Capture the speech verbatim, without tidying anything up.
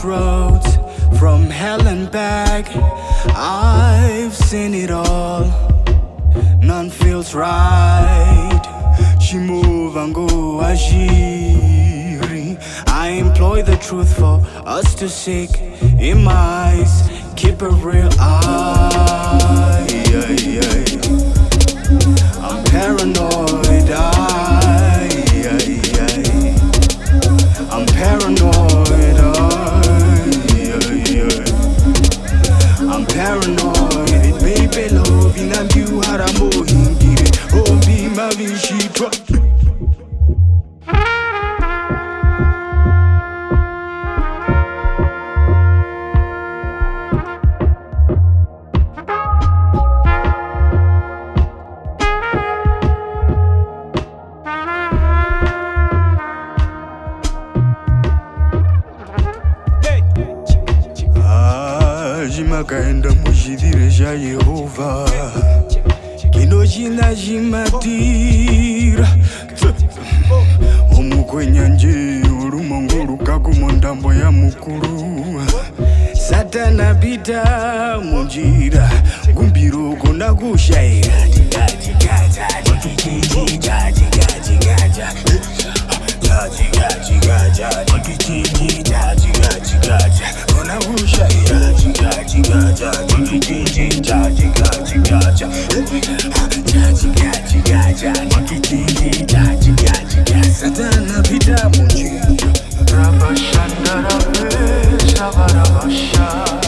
crossroads, from hell and back. I've seen it all, none feels right. Chimuva ngo ajiri. I employ the truth for us to seek. In my eyes, keep a real eye. I'm paranoid. I, I'm paranoid. I, I'm paranoid. Baby, love in a view. Haramo hindi. Oh, be my vishitwa. Makaenda muzhidhire zvaYehovha kino china chimatira omukwenyanje olumongo lukakumo ndambo ya mukuru Satana pita munjira gumbiro kona kushayira kona kushayira Satana pita munjira Rabashanda Rabbe Shabarabasha